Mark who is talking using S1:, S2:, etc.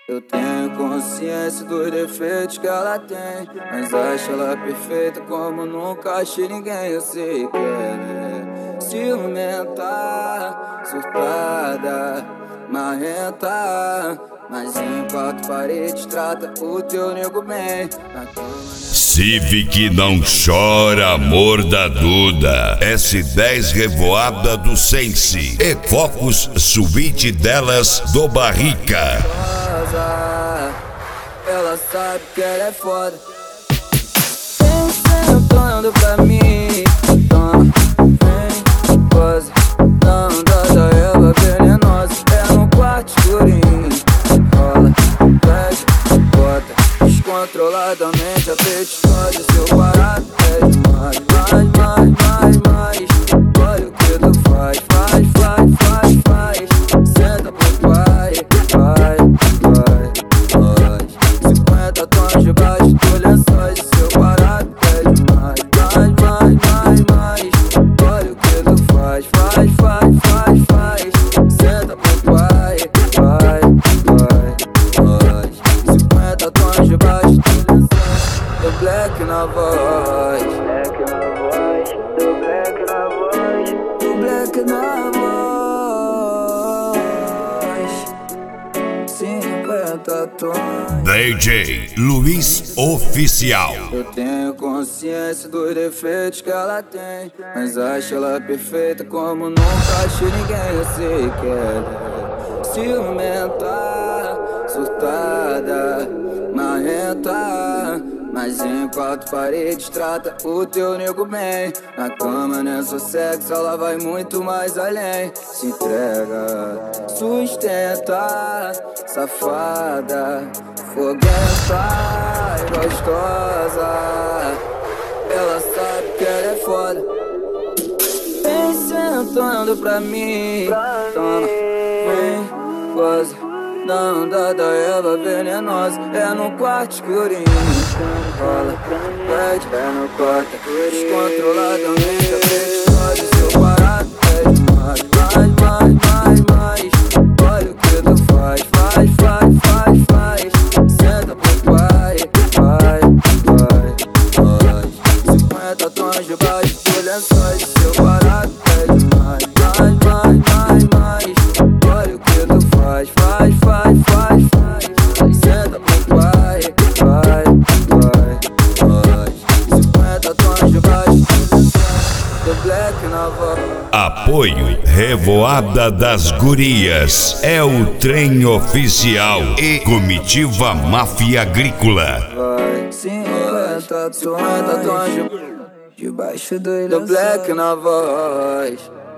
S1: Eu tenho consciência dos defeitos que ela tem, mas acho ela perfeita como nunca achei ninguém. Eu sei que ela é ciumenta, surtada, marrenta, mas em quatro paredes trata o teu nego bem.
S2: Civic não chora, amor da Duda. S10 Revoada do Sense e Focus Suíte delas do Barrica.
S1: Ela sabe que ela é foda. Vem sentando pra mim, toma, vem, goza. Não dá da erva venenosa. É no quarto escurinho, rola, pede, bota descontroladamente, apetitosa. Seu barato é demais, mais. Olha o que tu faz, faz. Senta pro pai, vai. 50 tons debaixo do lençóis. Seu barato é demais, mais. Olha o que tu faz, senta pro pai, vai. 50 tons debaixo do lençóis. Do black na voz, do black na voz. 50 tons.
S2: DJ Luiz Oficial.
S1: Eu tenho consciência dos defeitos que ela tem, mas acho ela perfeita como nunca achei ninguém. Eu sei que ela é ciumenta, surtada, marrenta, mas em quatro paredes trata o teu nego bem. Na cama não é só sexo, ela vai muito mais além. Se entrega, sustenta, safada, foguenta e gostosa. Ela sabe que ela é foda. Vem sentando pra mim, toma, vem, goza. Não dá da erva venenosa. É no quarto escurinho, rola, pede, é no quarto descontroladamente, apetitosa. Seu barato é demais, mais. Olha o que tu faz, senta pro pai, vai. 50 tons debaixo do lençóis. Seu barato é demais, mais. Olha o que tu faz, senta pro pai, vai. 50 tons debaixo do lençóis. Do black na voz.
S2: Apoio Revoada das Gurias, é o trem oficial e Comitiva Máfia Agrícola.
S1: Vai, 50 tons debaixo do black na voz.